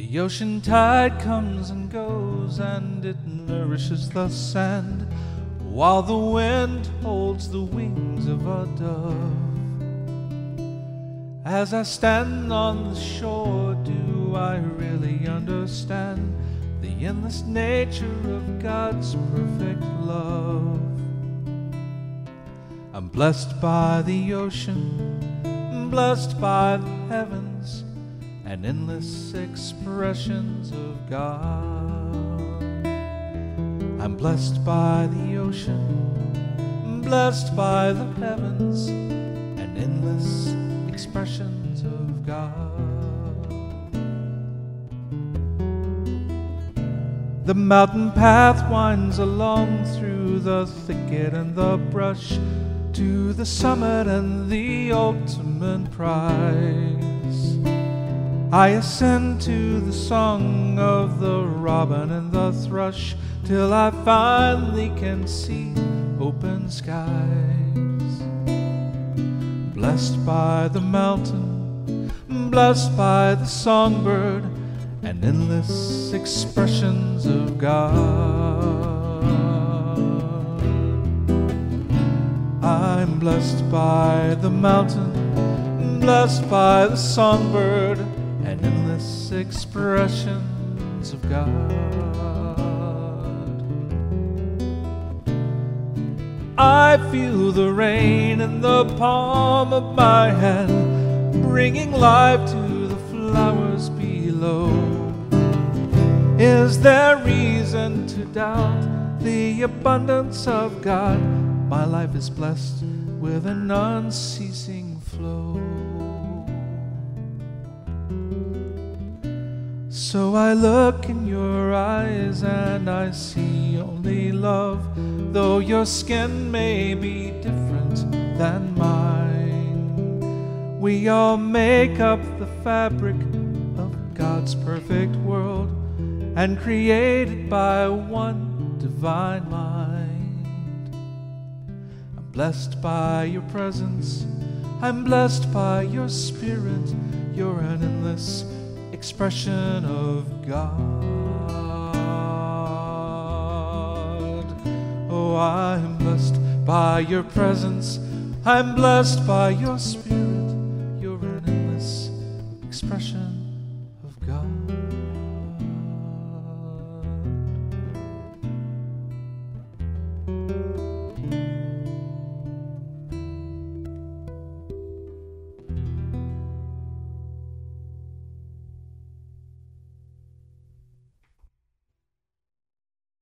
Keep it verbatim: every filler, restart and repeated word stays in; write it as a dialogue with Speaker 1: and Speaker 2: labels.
Speaker 1: The ocean tide comes and goes, and it nourishes the sand, while the wind holds the wings of a dove. As I stand on the shore, do I really understand the endless nature of God's perfect love? I'm blessed by the ocean, blessed by the heavens, and endless expressions of God. I'm blessed by the ocean, blessed by the heavens, and endless expressions of God. The mountain path winds along through the thicket and the brush to the summit and the ultimate prize. I ascend to the song of the robin and the thrush till I finally can see open skies. Blessed by the mountain, blessed by the songbird, and endless expressions of God. I'm blessed by the mountain, blessed by the songbird, and endless expressions of God. I feel the rain in the palm of my hand, bringing life to the flowers below. Is there reason to doubt the abundance of God? My life is blessed with an unceasing flow. So I look in your eyes and I see only love, though your skin may be different than mine. We all make up the fabric of God's perfect world, and created by one divine mind. I'm blessed by your presence, I'm blessed by your spirit. You're an endless expression of God. Oh, I'm blessed by your presence, I'm blessed by your spirit. You're an endless expression of God.